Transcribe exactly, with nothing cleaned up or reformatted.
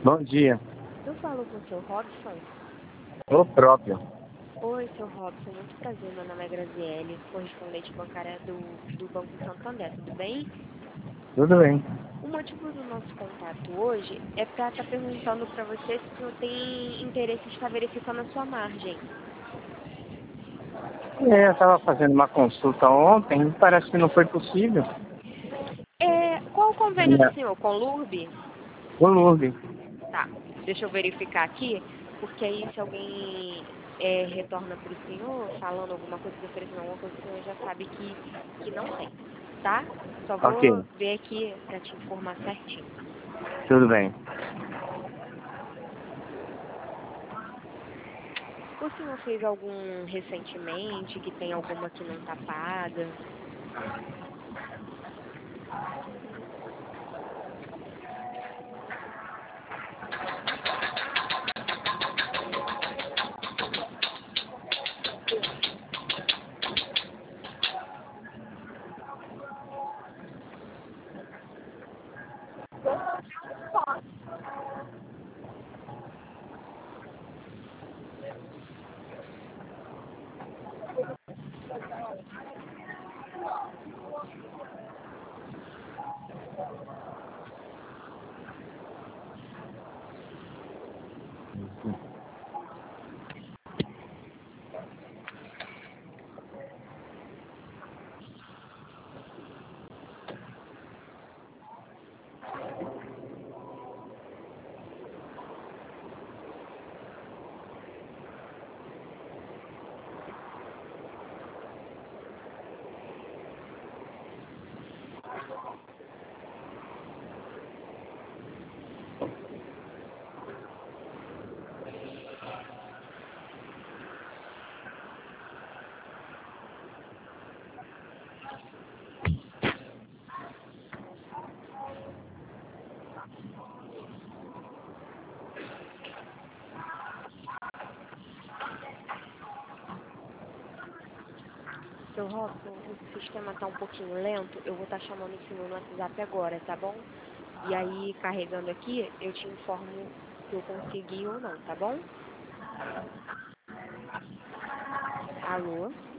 Bom dia. Eu falo com o seu Robson. O próprio. Oi, seu Robson. Muito prazer. Meu nome é Graziele, correspondente bancária do, do Banco Santander. Tudo bem? Tudo bem. O motivo do nosso contato hoje é para estar perguntando para você se o senhor tem interesse em estar verificando a sua margem. É, eu estava fazendo uma consulta ontem, parece que não foi possível. É, qual o convênio do É, senhor? Com o Lurb? o Louvre. Tá. Deixa eu verificar aqui, porque aí se alguém é, retorna para o senhor falando alguma coisa, oferecendo alguma coisa, o senhor já sabe que, que não tem, tá? Só vou Ok, ver aqui para te informar certinho. tudo bem. O senhor fez algum recentemente, que tem alguma que não tá paga? Seu Robson, o sistema tá um pouquinho lento, eu vou estar chamando o senhor no WhatsApp agora, tá bom? E aí, carregando aqui, eu te informo se eu consegui ou não, tá bom? Alô?